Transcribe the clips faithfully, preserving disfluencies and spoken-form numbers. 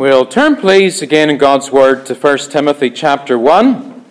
We'll turn, please, again in God's Word to First Timothy chapter one.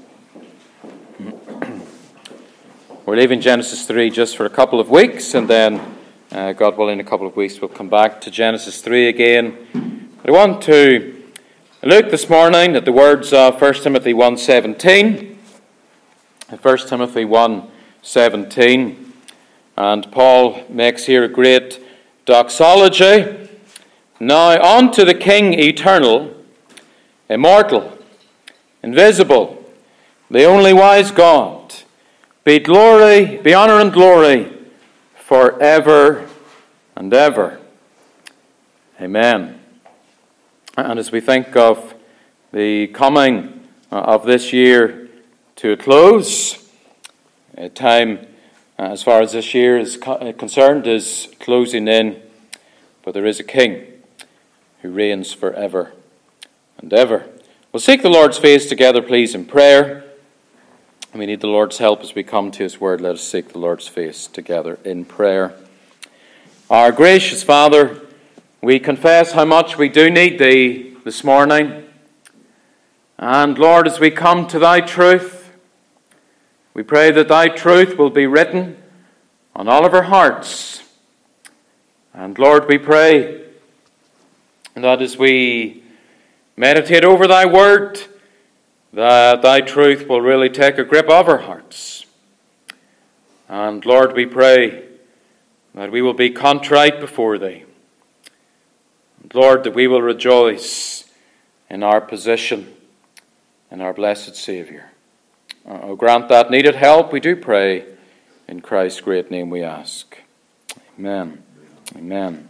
We're leaving Genesis three just for a couple of weeks, and then, uh, God willing, in a couple of weeks we'll come back to Genesis three again. But I want to look this morning at the words of First Timothy one seventeen. First Timothy one seventeen. And Paul makes here a great doxology. Now unto the King eternal, immortal, invisible, the only wise God, be glory, be honor and glory forever and ever. Amen. And as we think of the coming of this year to a close, a time as far as this year is concerned is closing in, but there is a King who reigns forever and ever. We'll seek the Lord's face together, please, in prayer. We need the Lord's help as we come to His Word. Let us seek the Lord's face together in prayer. Our gracious Father, we confess how much we do need Thee this morning. And Lord, as we come to Thy truth, we pray that Thy truth will be written on all of our hearts. And Lord, we pray that as we meditate over Thy Word, that Thy truth will really take a grip of our hearts. And Lord, we pray that we will be contrite before Thee. And Lord, that we will rejoice in our position in our blessed Saviour. Oh, grant that needed help, we do pray. In Christ's great name we ask. Amen. Amen.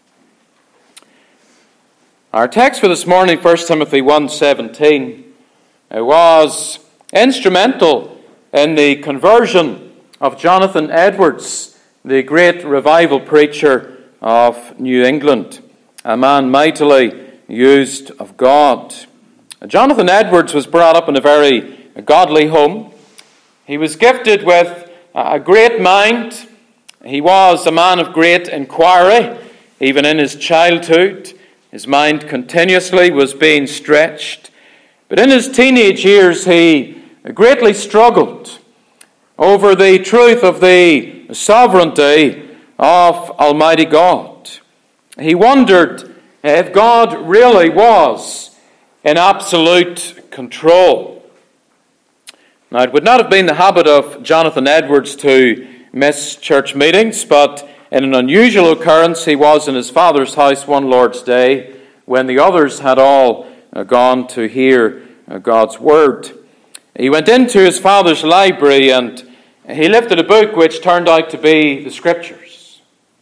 Our text for this morning, First Timothy one seventeen, was instrumental in the conversion of Jonathan Edwards, the great revival preacher of New England, a man mightily used of God. Jonathan Edwards was brought up in a very godly home. He was gifted with a great mind. He was a man of great inquiry, even in his childhood. His mind continuously was being stretched. But in his teenage years, he greatly struggled over the truth of the sovereignty of Almighty God. He wondered if God really was in absolute control. Now, it would not have been the habit of Jonathan Edwards to miss church meetings, but in an unusual occurrence, he was in his father's house one Lord's Day when the others had all gone to hear God's word. He went into his father's library and he lifted a book which turned out to be the Scriptures.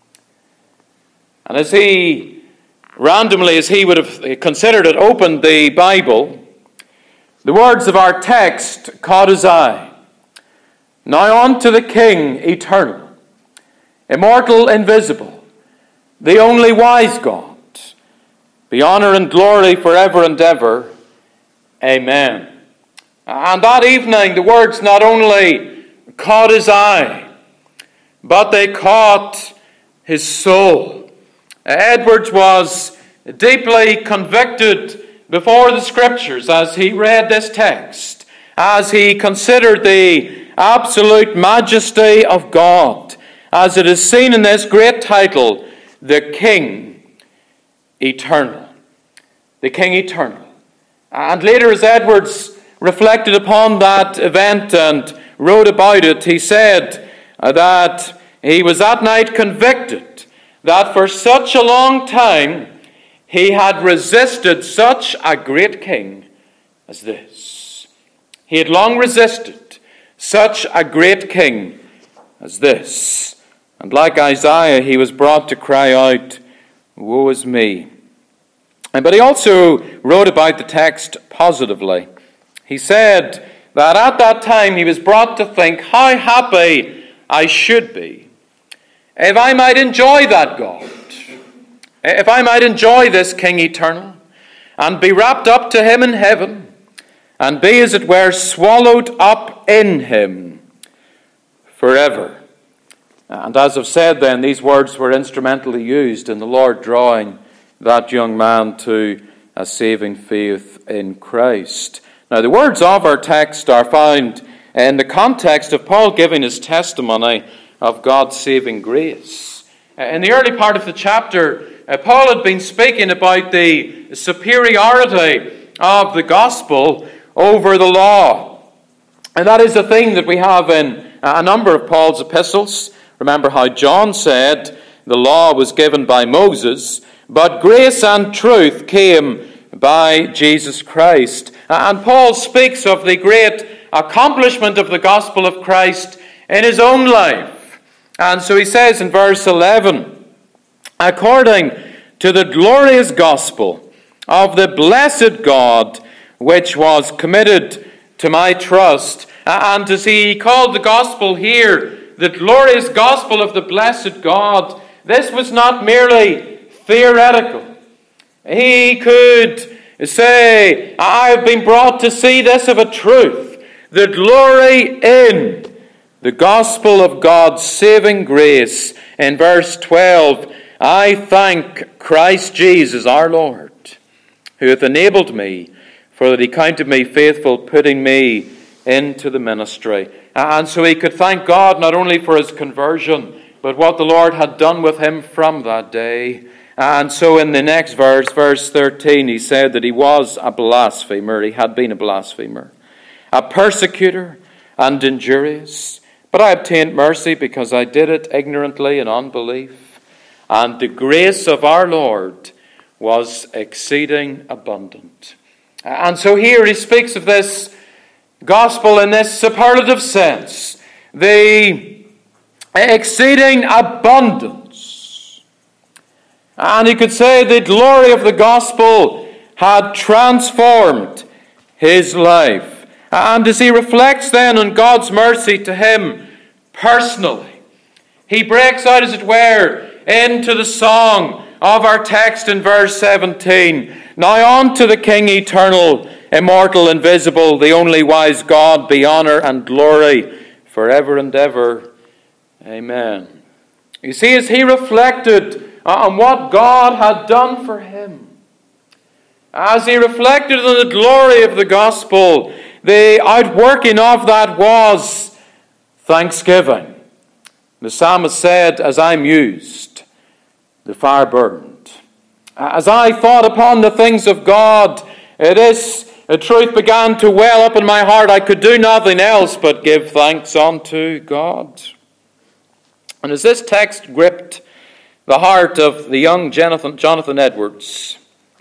And as he, randomly as he would have considered it, opened the Bible, the words of our text caught his eye. Now unto the King eternal, immortal, invisible, the only wise God, be honor and glory forever and ever. Amen. And that evening, the words not only caught his eye, but they caught his soul. Edwards was deeply convicted before the Scriptures as he read this text, as he considered the absolute majesty of God, as it is seen in this great title, the King Eternal. The King Eternal. And later, as Edwards reflected upon that event and wrote about it, he said that he was that night convicted that for such a long time he had resisted such a great king as this. He had long resisted such a great king as this. And like Isaiah, he was brought to cry out, woe is me. But he also wrote about the text positively. He said that at that time he was brought to think how happy I should be if I might enjoy that God, if I might enjoy this King Eternal and be wrapped up to Him in heaven and be, as it were, swallowed up in Him forever. And as I've said then, these words were instrumentally used in the Lord drawing that young man to a saving faith in Christ. Now, the words of our text are found in the context of Paul giving his testimony of God's saving grace. In the early part of the chapter, Paul had been speaking about the superiority of the gospel over the law. And that is a theme that we have in a number of Paul's epistles. Remember how John said the law was given by Moses, but grace and truth came by Jesus Christ. And Paul speaks of the great accomplishment of the gospel of Christ in his own life. And so he says in verse eleven, according to the glorious gospel of the blessed God, which was committed to my trust. And as he called the gospel here, the glorious gospel of the blessed God, this was not merely theoretical. He could say, I have been brought to see this of a truth, the glory in the gospel of God's saving grace. In verse twelve, I thank Christ Jesus our Lord, who hath enabled me, for that he counted me faithful, putting me into the ministry. And so he could thank God not only for his conversion, but what the Lord had done with him from that day. And so in the next verse, verse thirteen, he said that he was a blasphemer. He had been a blasphemer, a persecutor and injurious. But I obtained mercy because I did it ignorantly in unbelief. And the grace of our Lord was exceeding abundant. And so here he speaks of this gospel in this superlative sense. The exceeding abundance. And he could say the glory of the gospel had transformed his life. And as he reflects then on God's mercy to him personally, he breaks out, as it were, into the song of our text in verse seventeen. Now unto the King eternal, immortal, invisible, the only wise God, be honor and glory forever and ever. Amen. You see, as he reflected on what God had done for him, as he reflected on the glory of the gospel, the outworking of that was thanksgiving. The psalmist said, as I mused, the fire burned. As I thought upon the things of God, this truth began to well up in my heart. I could do nothing else but give thanks unto God. And as this text gripped the heart of the young Jonathan, Jonathan Edwards,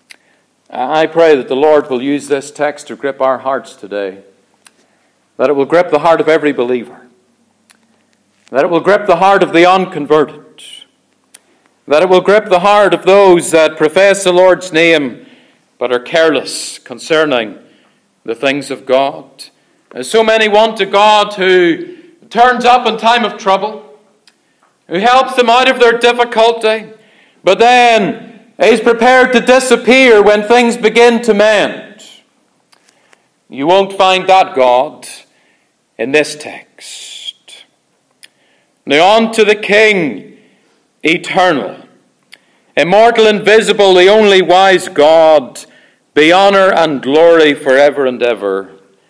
I pray that the Lord will use this text to grip our hearts today. That it will grip the heart of every believer. That it will grip the heart of the unconverted. That it will grip the heart of those that profess the Lord's name but are careless concerning the things of God. As so many want a God who turns up in time of trouble, who helps them out of their difficulty, but then is prepared to disappear when things begin to mend. You won't find that God in this text. Now on to the King eternal, immortal, invisible, the only wise God, be honor and glory forever and ever.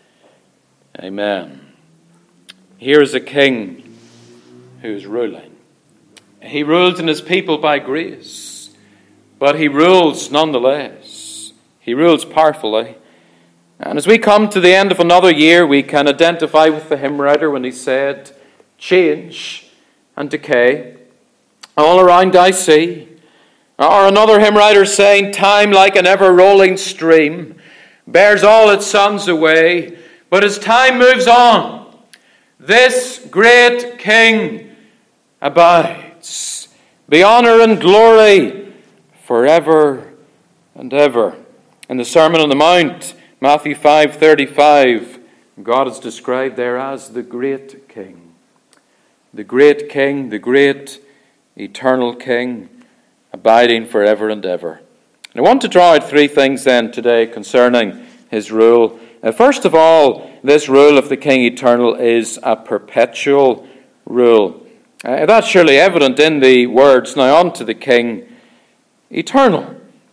Amen. Here is a king who is ruling. He rules in his people by grace, but he rules nonetheless. He rules powerfully. And as we come to the end of another year, we can identify with the hymn writer when he said, change and decay all around I see. Or another hymn writer saying, time like an ever-rolling stream bears all its sons away. But as time moves on, this great King abides. Be honor and glory forever and ever. In the Sermon on the Mount, Matthew five thirty-five, God is described there as the great King. The great King, the great eternal King, abiding forever and ever. And I want to draw out three things then today concerning his rule. Uh, first of all, this rule of the King eternal is a perpetual rule. Uh, that's surely evident in the words, now unto the King eternal.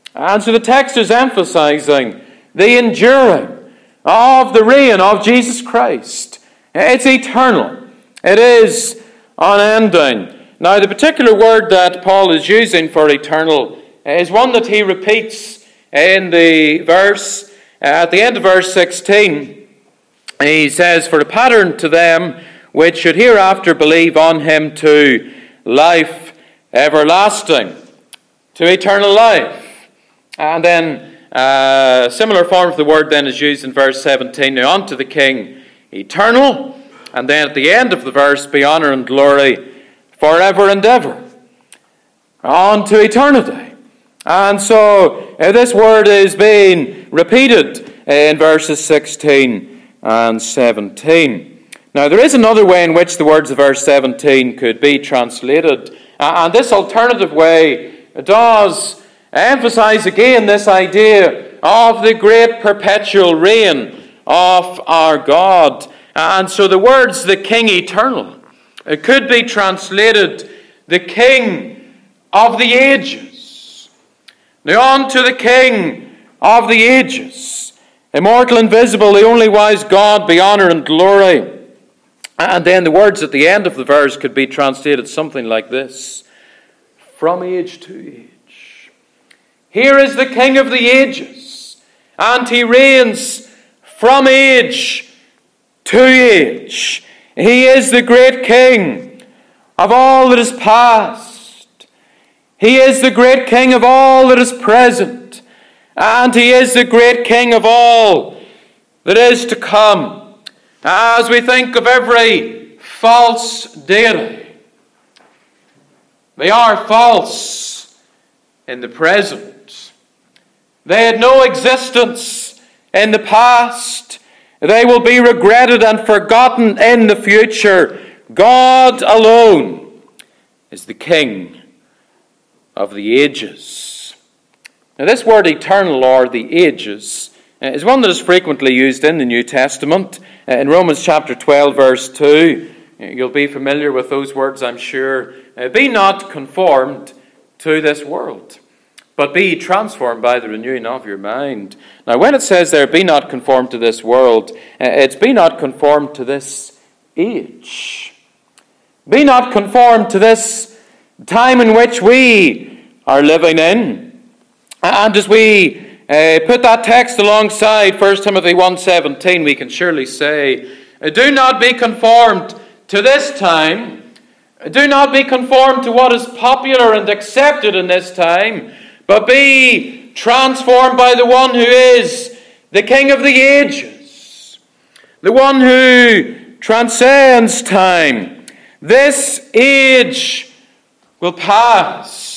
And so the text is emphasizing the enduring of the reign of Jesus Christ. It's eternal. It is unending. Now, the particular word that Paul is using for eternal is one that he repeats in the verse. At the end of verse sixteen, he says, "For a pattern to them which should hereafter believe on him to life everlasting," to eternal life. And then a uh, similar form of the word then is used in verse seventeen. "Now unto the King eternal," and then at the end of the verse, "be honour and glory forever and ever," on to eternity. And so uh, this word is being repeated in verses sixteen and seventeen. Now there is another way in which the words of verse seventeen could be translated. Uh, and this alternative way does emphasize again this idea of the great perpetual reign of our God. And so the words, the King eternal, it could be translated the King of the ages. Now on to the King of the ages. Immortal, invisible, the only wise God, be honour and glory. And then the words at the end of the verse could be translated something like this: from age to age. Here is the King of the ages, and he reigns from age to age. He is the great King of all that is past. He is the great King of all that is present. And he is the great King of all that is to come. As we think of every false deity, they are false in the present. They had no existence in the past. They will be regretted and forgotten in the future. God alone is the King of the ages. Now this word eternal, or the ages, is one that is frequently used in the New Testament. In Romans chapter twelve, verse two, you'll be familiar with those words, I'm sure. Be not conformed to this world, but be transformed by the renewing of your mind. Now when it says there, be not conformed to this world, it's be not conformed to this age. Be not conformed to this time in which we are living in. And as we uh, put that text alongside First Timothy one seventeen, we can surely say, do not be conformed to this time. Do not be conformed to what is popular and accepted in this time, but be transformed by the one who is the King of the ages, the one who transcends time. This age will pass.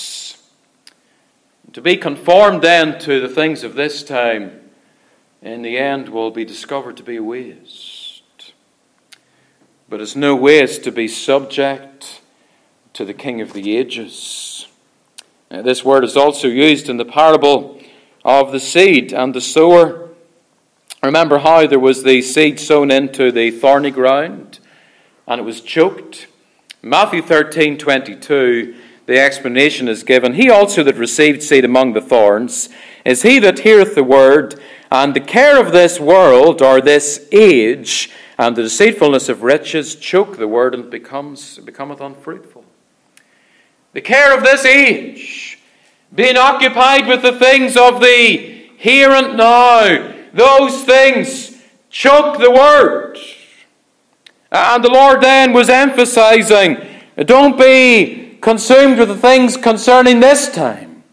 To be conformed then to the things of this time, in the end will be discovered to be a waste. But it's no waste to be subject to the King of the ages. Now, this word is also used in the parable of the seed and the sower. Remember how there was the seed sown into the thorny ground and it was choked. Matthew thirteen twenty-two, the explanation is given. He also that received seed among the thorns is he that heareth the word, and the care of this world, or this age, and the deceitfulness of riches choke the word, and becomes becometh unfruitful. The care of this age, being occupied with the things of the here and now, those things choke the word. And the Lord then was emphasizing, don't be consumed with the things concerning this time,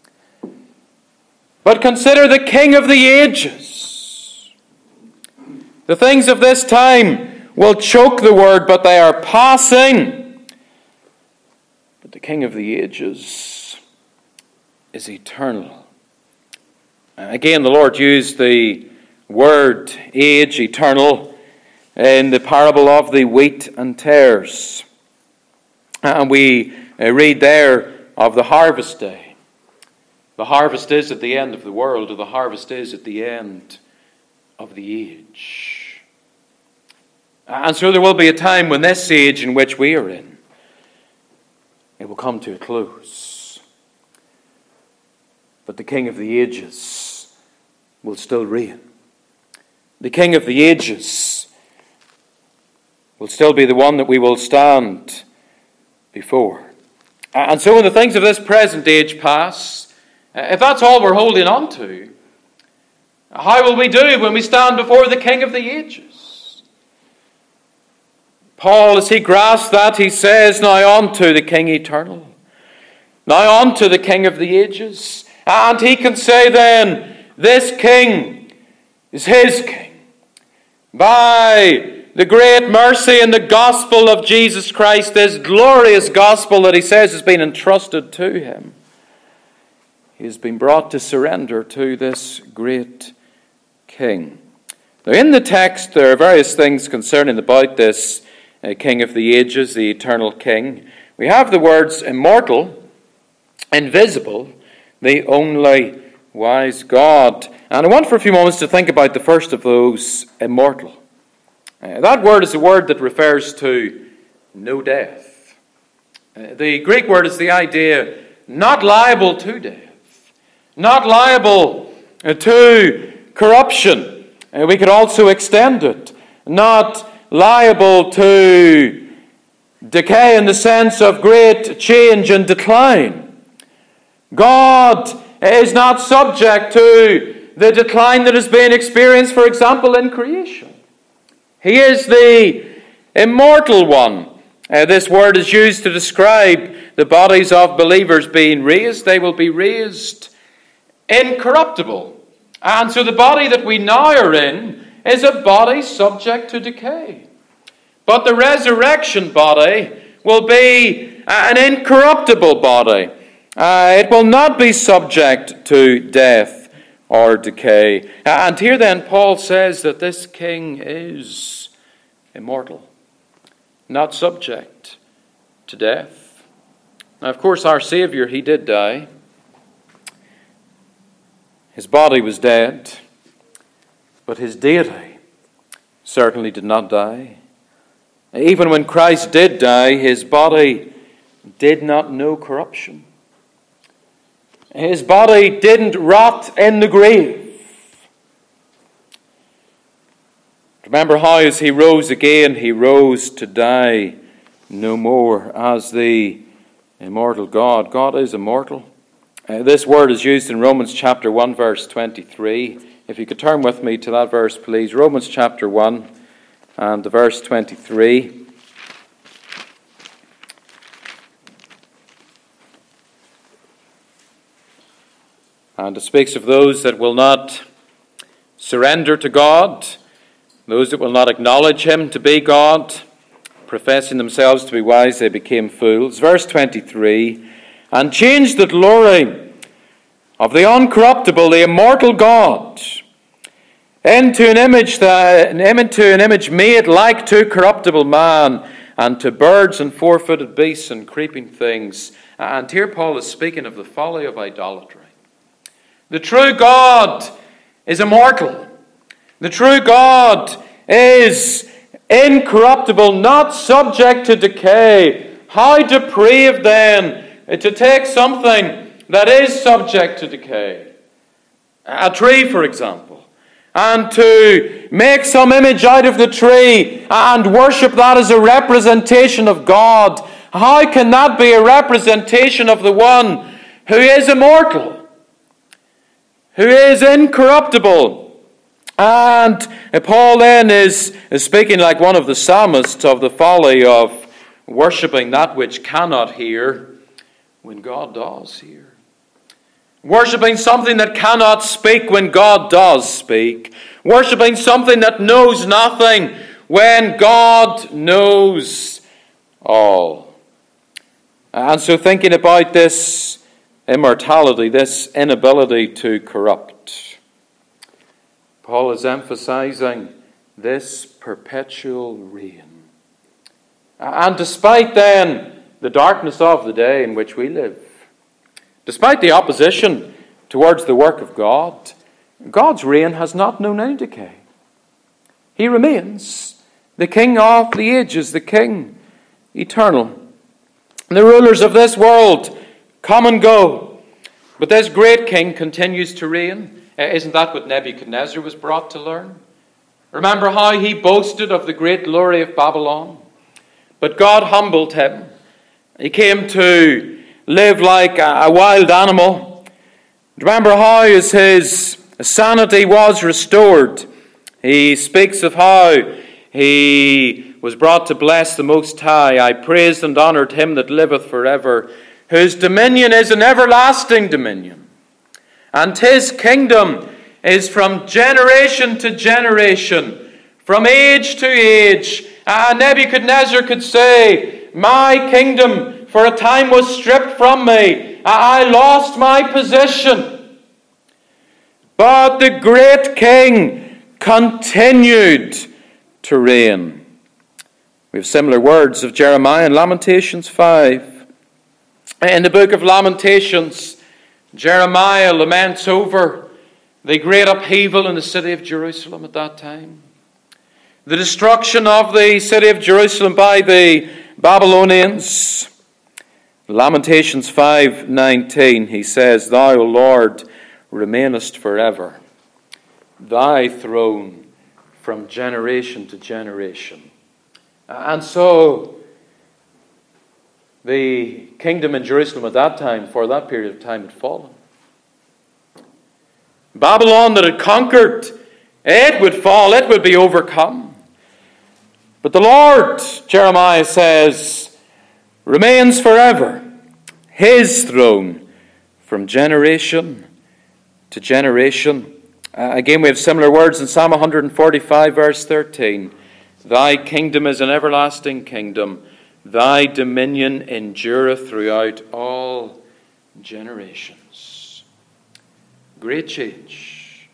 but consider the King of the ages. The things of this time will choke the word, but they are passing. But the King of the ages is eternal. Again, the Lord used the word age, eternal, in the parable of the wheat and tares. And we Uh, read there of the harvest day. The harvest is at the end of the world, or the harvest is at the end of the age. And so there will be a time when this age in which we are in, it will come to a close. but the King of the ages will still reign. The King of the ages will still be the one that we will stand before. And so when the things of this present age pass, if that's all we're holding on to, how will we do when we stand before the King of the ages? Paul, as he grasps that, he says, now unto the King eternal, now unto the King of the ages. And he can say then, this King is his King. By the great mercy and the gospel of Jesus Christ, this glorious gospel that he says has been entrusted to him, he has been brought to surrender to this great King. Now in the text there are various things concerning about this uh, King of the ages, the eternal King. We have the words immortal, invisible, the only wise God. And I want for a few moments to think about the first of those, immortal. Uh, that word is a word that refers to no death. Uh, the Greek word is the idea not liable to death, not liable uh, to corruption. Uh, we could also extend it, not liable to decay in the sense of great change and decline. God is not subject to the decline that is being experienced, for example, in creation. He is the immortal one. Uh, this word is used to describe the bodies of believers being raised. They will be raised incorruptible. And so the body that we now are in is a body subject to decay. But the resurrection body will be an incorruptible body. Uh, it will not be subject to death or decay. And here then Paul says that this King is immortal, not subject to death. Now, of course, our Savior, he did die. His body was dead, but his deity certainly did not die. Even when Christ did die, his body did not know corruption. His body didn't rot in the grave. Remember how as he rose again, he rose to die no more as the immortal God. God is immortal. Uh, this word is used in Romans chapter one, verse twenty-three. If you could turn with me to that verse, please. Romans chapter one and the verse twenty-three. And it speaks of those that will not surrender to God, those that will not acknowledge him to be God, professing themselves to be wise, they became fools. Verse twenty-three, and changed the glory of the uncorruptible, the immortal God, into an image that, into an image made like to corruptible man, and to birds and four-footed beasts and creeping things. And here Paul is speaking of the folly of idolatry. The true God is immortal. The true God is incorruptible, not subject to decay. How depraved then to take something that is subject to decay, a tree for example, and to make some image out of the tree and worship that as a representation of God. How can that be a representation of the one who is immortal, who is incorruptible? And Paul then is, is speaking like one of the psalmists of the folly of worshipping that which cannot hear when God does hear. Worshipping something that cannot speak when God does speak. Worshipping something that knows nothing when God knows all. And so thinking about this immortality, this inability to corrupt, Paul is emphasizing this perpetual reign. And despite then the darkness of the day in which we live, despite the opposition towards the work of God, God's reign has not known any decay. He remains the King of the ages, the King eternal. The rulers of this world come and go. But this great king continues to reign. Isn't that what Nebuchadnezzar was brought to learn? Remember how he boasted of the great glory of Babylon? But God humbled him. He came to live like a wild animal. Remember how as his sanity was restored, he speaks of how he was brought to bless the Most High. I praised and honoured him that liveth forever, whose dominion is an everlasting dominion. And his kingdom is from generation to generation, from age to age. And Nebuchadnezzar could say, my kingdom for a time was stripped from me. I lost my position. But the great king continued to reign. We have similar words of Jeremiah in Lamentations five. In the book of Lamentations, Jeremiah laments over the great upheaval in the city of Jerusalem at that time. The destruction of the city of Jerusalem by the Babylonians. Lamentations five nineteen, he says, Thou, O Lord, remainest forever, thy throne from generation to generation. And so, the kingdom in Jerusalem at that time, for that period of time, had fallen. Babylon that had conquered, it would fall, it would be overcome. But the Lord, Jeremiah says, remains forever, his throne from generation to generation. Uh, again, we have similar words in Psalm one forty-five, verse thirteen. Thy kingdom is an everlasting kingdom. Thy dominion endureth throughout all generations. Great change.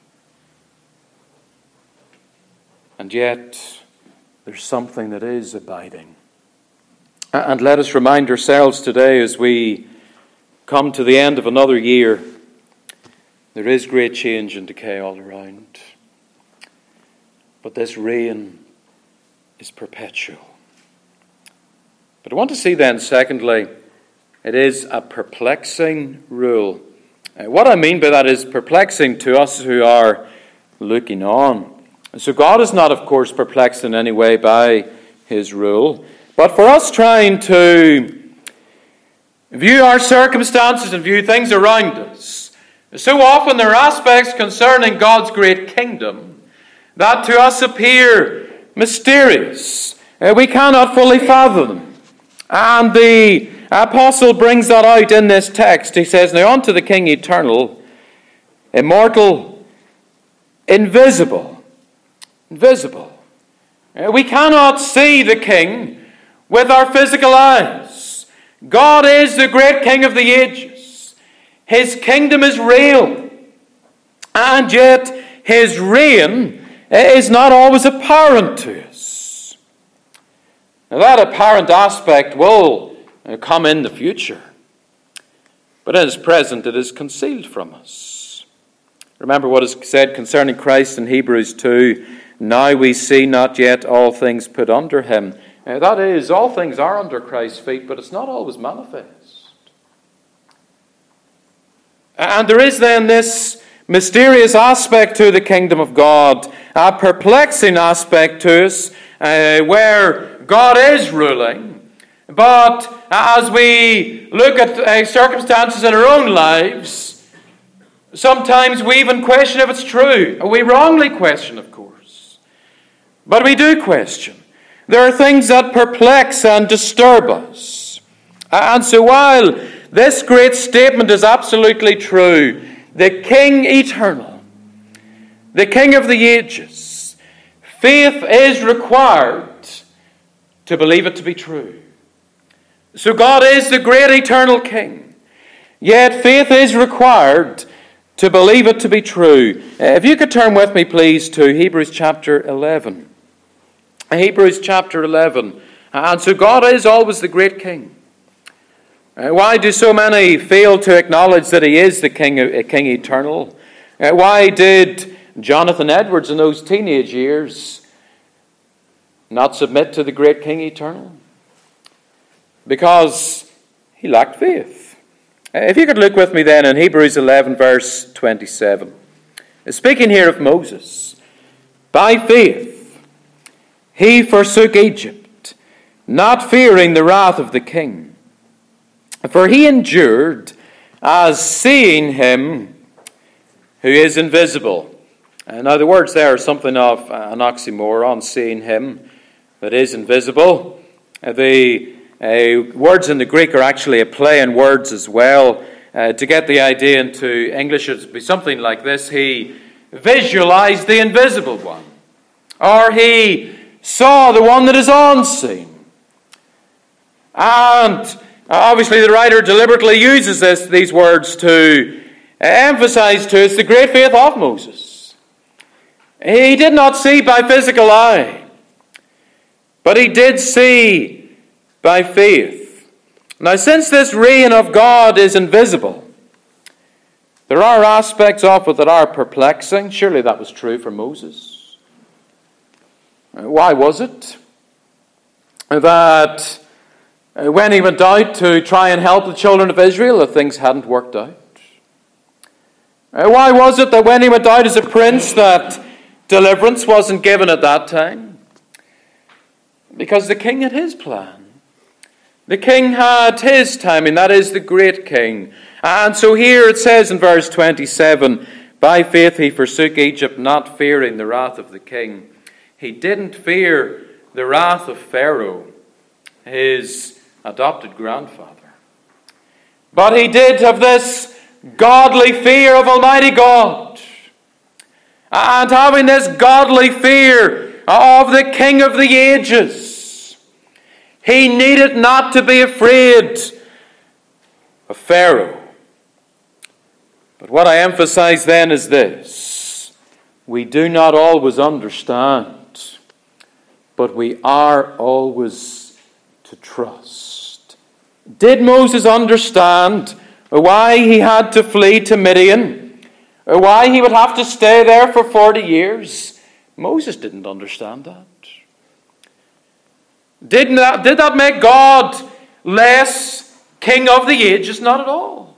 And yet, there's something that is abiding. And let us remind ourselves today as we come to the end of another year, there is great change and decay all around. But this reign is perpetual. But I want to see then, secondly, it is a perplexing rule. Uh, what I mean by that is perplexing to us who are looking on. So God is not, of course, perplexed in any way by his rule. But for us trying to view our circumstances and view things around us, so often there are aspects concerning God's great kingdom that to us appear mysterious. Uh, we cannot fully fathom them. And the apostle brings that out in this text. He says, Now unto the King eternal, immortal, invisible. Invisible. Uh, we cannot see the King with our physical eyes. God is the great King of the ages. His kingdom is real. And yet his reign is not always apparent to us. Now that apparent aspect will come in the future. But in its present it is concealed from us. Remember what is said concerning Christ in Hebrews two. Now we see not yet all things put under him. Uh, that is, all things are under Christ's feet, but it's not always manifest. And there is then this mysterious aspect to the kingdom of God, a perplexing aspect to us, uh, where God is ruling. But as we look at uh, circumstances in our own lives, sometimes we even question if it's true. We wrongly question, of course. But we do question. There are things that perplex and disturb us. And so while this great statement is absolutely true, the King eternal, the King of the ages, faith is required to believe it to be true. So God is the great eternal King, yet faith is required to believe it to be true. If you could turn with me, please, to Hebrews chapter eleven. Hebrews chapter eleven. And so God is always the great King. Why do so many fail to acknowledge that he is the King, King eternal? Why did Jonathan Edwards in those teenage years not submit to the great King eternal? Because he lacked faith. If you could look with me then in Hebrews eleven, verse twenty-seven. Speaking here of Moses, by faith he forsook Egypt, not fearing the wrath of the king. For he endured as seeing him who is invisible. Uh, now the words there are something of an oxymoron, seeing him that is invisible. Uh, the uh, words in the Greek are actually a play on words as well. Uh, to get the idea into English, it would be something like this. He visualized the invisible one, or he saw the one that is unseen. And obviously the writer deliberately uses this, these words to emphasize to us the great faith of Moses. He did not see by physical eye, but he did see by faith. Now, since this reign of God is invisible, there are aspects of it that are perplexing. Surely that was true for Moses. Why was it that when he went out to try and help the children of Israel, that things hadn't worked out? Why was it that when he went out as a prince, that deliverance wasn't given at that time? Because the king had his plan. The king had his timing, that is the great king. And so here it says in verse twenty-seven, by faith he forsook Egypt, not fearing the wrath of the king. He didn't fear the wrath of Pharaoh, his adopted grandfather. But he did have this godly fear of Almighty God. And having this godly fear of the King of the ages, he needed not to be afraid of Pharaoh. But what I emphasize then is this: we do not always understand, but we are always to trust. Did Moses understand why he had to flee to Midian? Why he would have to stay there for forty years? Moses didn't understand that. Did that, did that make God less king of the ages? Not at all.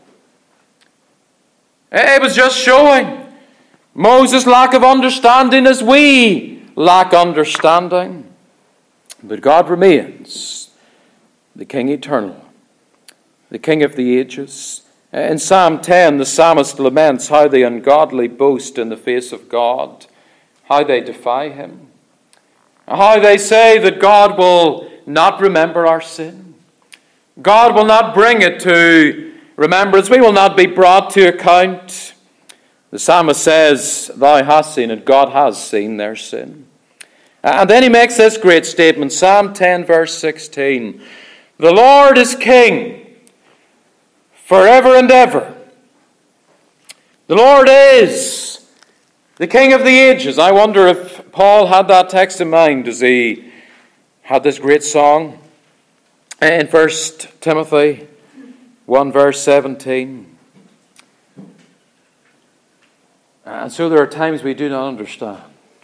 It was just showing Moses' lack of understanding as we lack understanding. But God remains the King eternal, the King of the ages. In Psalm ten, the psalmist laments how the ungodly boast in the face of God, how they defy him, how they say that God will not remember our sin. God will not bring it to remembrance. We will not be brought to account. The psalmist says, thou hast seen it. God has seen their sin. And then he makes this great statement, Psalm ten, verse sixteen. The Lord is king forever and ever. The Lord is the King of the ages. I wonder if Paul had that text in mind as he had this great song in First Timothy one, verse seventeen. And so there are times we do not understand.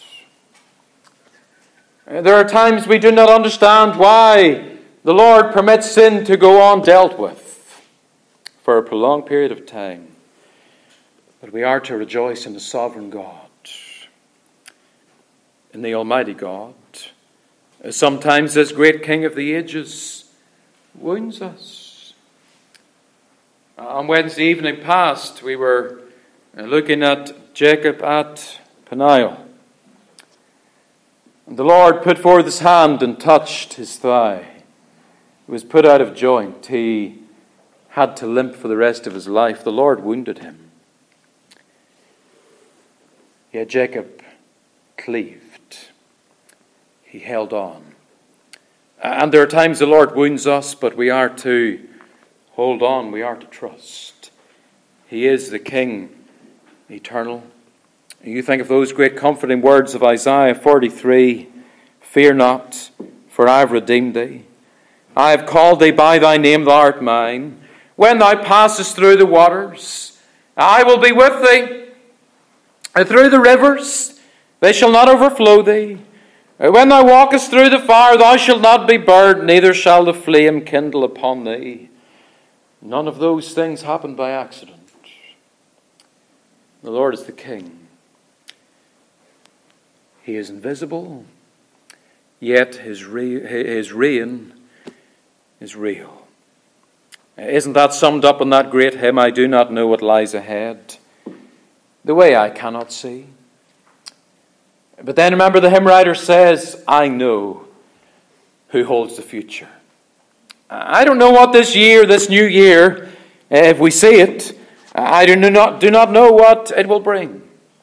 There are times we do not understand why the Lord permits sin to go on dealt with for a prolonged period of time. But we are to rejoice in the sovereign God, in the Almighty God. Sometimes this great King of the ages wounds us. On Wednesday evening past, we were looking at Jacob at Peniel. And the Lord put forth his hand and touched his thigh. It was put out of joint. He had to limp for the rest of his life. The Lord wounded him. Yet Jacob cleaved. He held on. And there are times the Lord wounds us, but we are to hold on. We are to trust. He is the King eternal. You think of those great comforting words of Isaiah forty-three. Fear not, for I have redeemed thee. I have called thee by thy name, thou art mine. When thou passest through the waters, I will be with thee. And through the rivers, they shall not overflow thee. When thou walkest through the fire, thou shalt not be burned, neither shall the flame kindle upon thee. None of those things happen by accident. The Lord is the King. He is invisible, yet his, re- his reign is real. Isn't that summed up in that great hymn, I do not know what lies ahead, the way I cannot see? But then remember, the hymn writer says, I know who holds the future. I don't know what this year, this new year, if we see it, I do not, do not know what it will bring.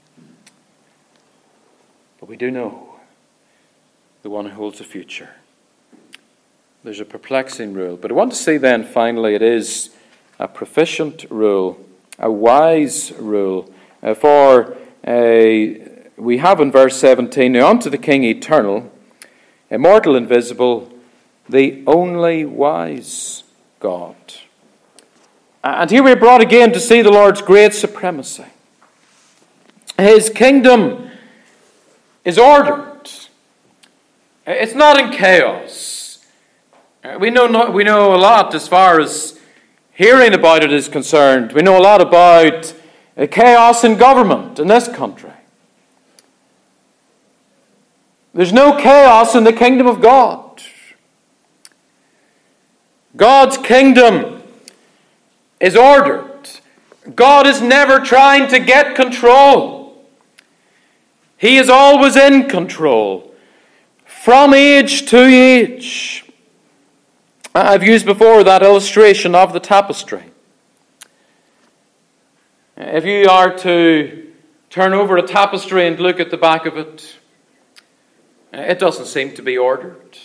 But we do know the one who holds the future. There's a perplexing rule. But I want to say then, finally, it is a proficient rule, a wise rule. Uh, for uh, we have in verse seventeen, now unto the King eternal, immortal, invisible, the only wise God. And here we are brought again to see the Lord's great supremacy. His kingdom is ordered. It's not in chaos. We know, not, we know a lot as far as hearing about it is concerned. We know a lot about chaos in government in this country. There's no chaos in the kingdom of God. God's kingdom is ordered. God is never trying to get control. He is always in control, from age to age. I've used before that illustration of the tapestry. If you are to turn over a tapestry and look at the back of it, it doesn't seem to be ordered.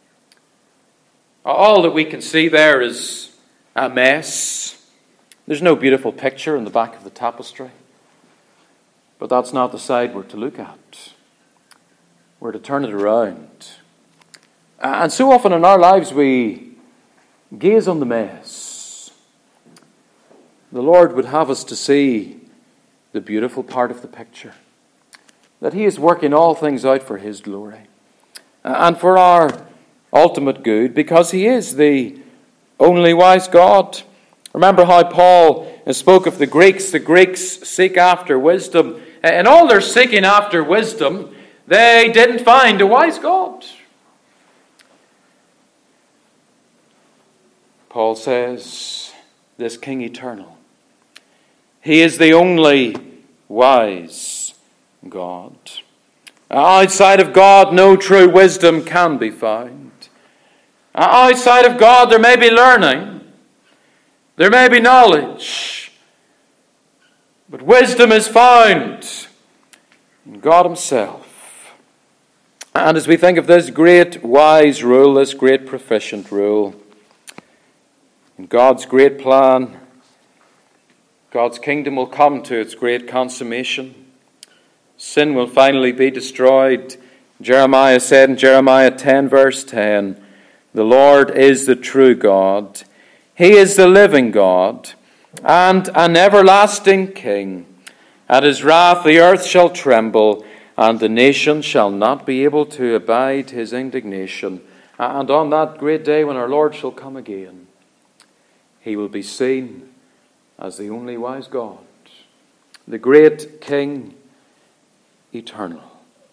All that we can see there is a mess. There's no beautiful picture in the back of the tapestry. But that's not the side we're to look at. We're to turn it around. And so often in our lives we gaze on the mess. The Lord would have us to see the beautiful part of the picture. That He is working all things out for His glory. And for our ultimate good, because He is the only wise God. Remember how Paul spoke of the Greeks. The Greeks seek after wisdom. And all their seeking after wisdom, they didn't find a wise God. Paul says, this King eternal, He is the only wise God. Outside of God, no true wisdom can be found. Outside of God, there may be learning. There may be knowledge. But wisdom is found in God Himself. And as we think of this great wise rule, this great proficient rule, in God's great plan, God's kingdom will come to its great consummation. Sin will finally be destroyed. Jeremiah said in Jeremiah ten, verse ten, the Lord is the true God. He is the living God and an everlasting King. At His wrath the earth shall tremble, and the nations shall not be able to abide His indignation. And on that great day when our Lord shall come again, He will be seen as the only wise God, the great King eternal.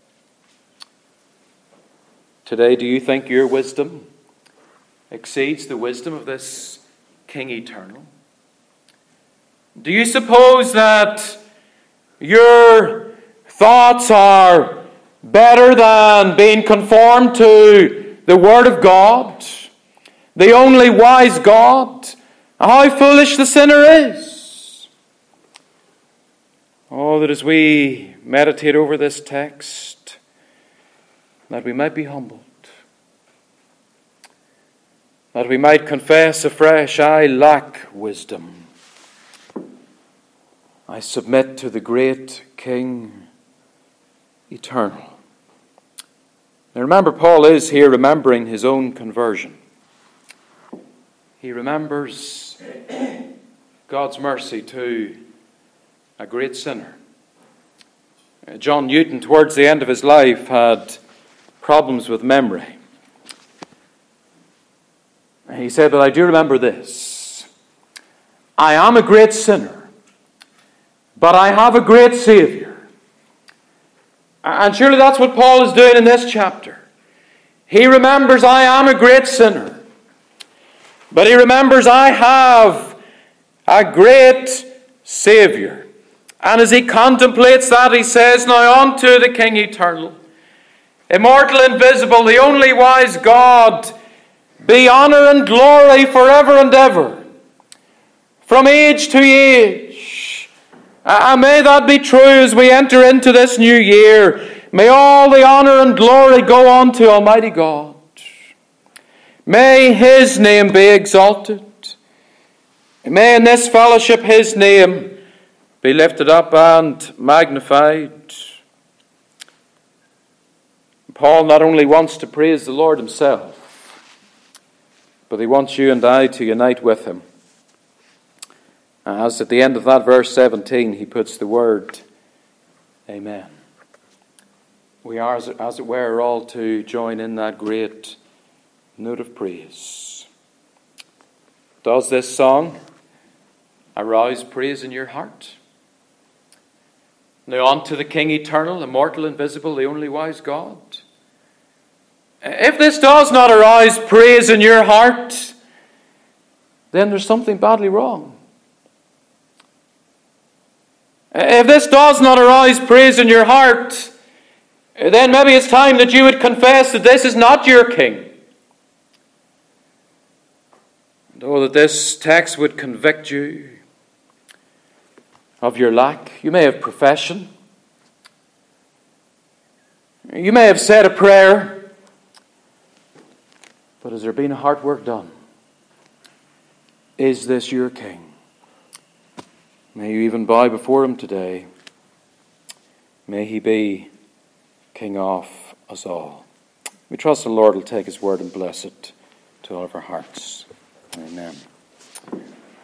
Today, do you think your wisdom exceeds the wisdom of this King eternal? Do you suppose that your thoughts are better than being conformed to the Word of God, the only wise God? How foolish the sinner is! Oh, that as we meditate over this text, that we might be humbled, that we might confess afresh, I lack wisdom. I submit to the great King eternal. Now remember, Paul is here remembering his own conversion. He remembers God's mercy to a great sinner. John Newton, towards the end of his life, had problems with memory. He said, but I do remember this. I am a great sinner, but I have a great Savior. And surely that's what Paul is doing in this chapter. He remembers, I am a great sinner, but he remembers, I have a great Savior. And as he contemplates that, he says, now unto the King eternal, immortal, invisible, the only wise God, be honor and glory forever and ever, from age to age. And may that be true as we enter into this new year. May all the honor and glory go on to Almighty God. May His name be exalted. May in this fellowship His name be lifted up and magnified. Paul not only wants to praise the Lord himself, but he wants you and I to unite with him. As at the end of that verse seventeen, he puts the word, Amen. We are, as it, as it were, all to join in that great note of praise. Does this song arouse praise in your heart? Now unto the King eternal, immortal, invisible, the only wise God. If this does not arouse praise in your heart, then there's something badly wrong. If this does not arouse praise in your heart, then maybe it's time that you would confess that this is not your King. And oh, that this text would convict you of your lack. You may have profession. You may have said a prayer. But has there been a heart work done? Is this your King? May you even bow before Him today. May He be King of us all. We trust the Lord will take His word and bless it to all of our hearts. Amen.